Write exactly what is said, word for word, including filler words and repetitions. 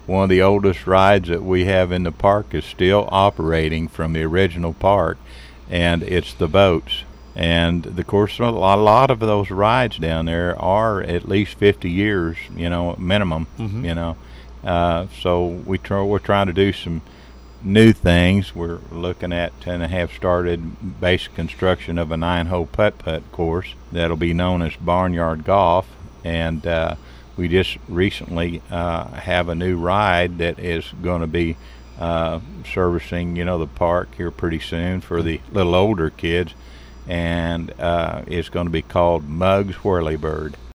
one of the oldest rides that we have in the park is still operating from the original park, and it's the boats. And of course, a lot, a lot of those rides down there are at least fifty years, you know, minimum. Mhm. You know, uh, so we try, we're trying to do some new things. We're looking at and have started basic construction of a nine-hole putt-putt course that'll be known as Barnyard Golf, and uh, we just recently uh, have a new ride that is going to be uh, servicing, you know, the park here pretty soon for the little older kids, and uh, it's going to be called Muggs Whirlybird.